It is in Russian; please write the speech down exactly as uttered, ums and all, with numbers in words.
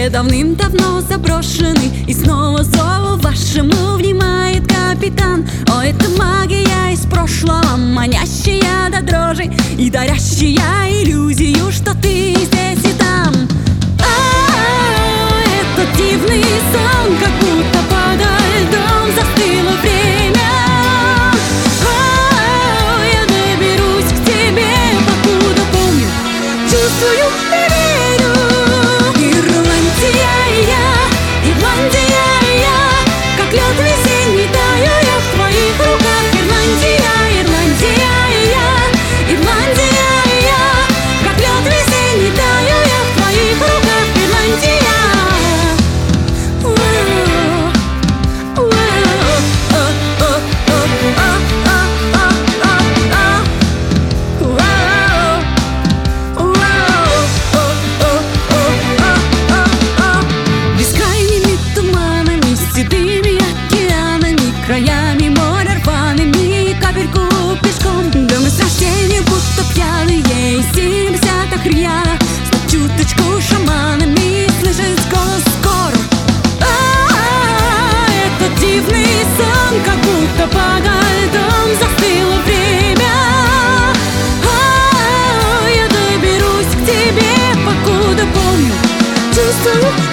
давным-давно заброшены, и снова зову вашему внимает капитан. О, это магия из прошлого, манящая до дрожи и дарящая иллюзию, что ты здесь и там. А-а-а, это дивный сон, как будто подо льдом застыло время. А-а-а, я доберусь к тебе, покуда помню, чувствую и верю. Ирландия я, Ирландия я, как лед весенний таю я в твоих руках. Ирландия, Ирландия я, Ирландия я, как лед весенний таю я в твоих руках. Ирландия. Бескрайними туманами, седыми океанами, краями моря рваными, капельку пешком. Да мы с рождения будто пьяные и силимся так рьяно, стать чуточку шаманами, слышать голос гор. А-а-а, это дивный сон, как будто подо льдом застыло время. А-а-а, я доберусь к тебе, покуда помню, чувствую